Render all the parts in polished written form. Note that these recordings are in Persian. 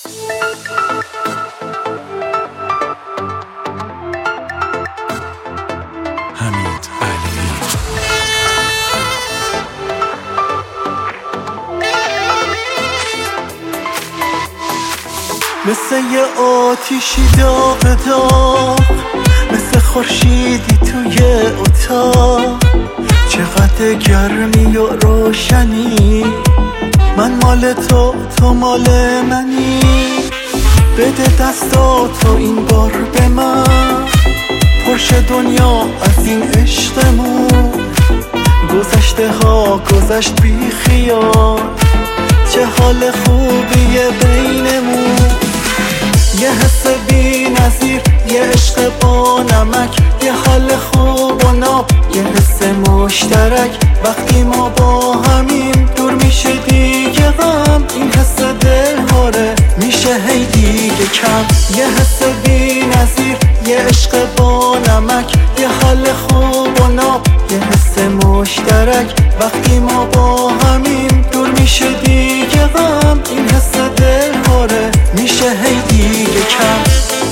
حمید علی. مثل یه آتیشی داغ داغ، مثل خورشیدی توی اتاق، چقدر گرمی و روشنی، من مال تو، تو مال منی. بده دستاتو این بار به من، پرش دنیا از این عشقمون. گذشته ها گذشت بی خیال، چه حال خوبیه بینمون. یه حس بی نظیر، یه عشق با نمک، یه حال خوب و ناب، یه حس مشترک. وقتی ما با همیم دور میشه دیگه غم، این حس دلهاره میشه هی دیگه کم. یه حس بی نظیر، یه عشق با نمک، یه حال خوب و ناب، یه حس مشترک. وقتی ما با همیم دور میشه دیگه غم، این حس دلهاره میشه هی دیگه کم.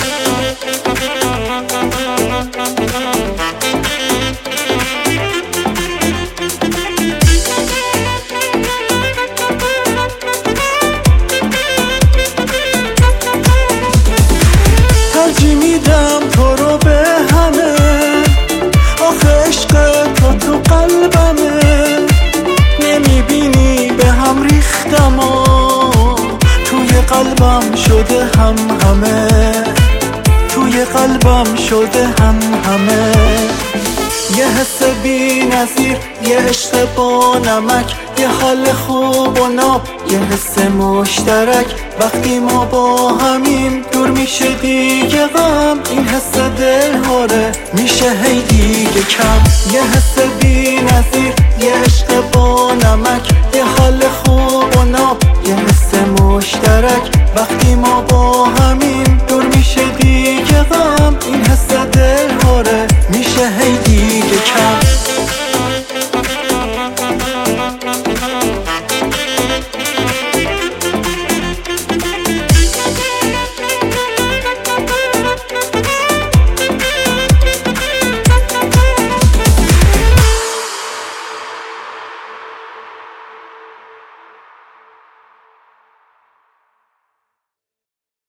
ترجیح میدم تو رو به همه، آخه عشق تو قلبمه. نمیبینی به هم ریختم توی قلبم شده هم همه، توی قلبم شده هم همه. یه حس بی نظیر، یه عشق با نمک، یه حال خوب و ناب، یه حس مشترک. وقتی ما با همیم دور میشه دیگه غم، این حس دلهاره میشه هی دیگه کم. یه حس بی نظیر، یه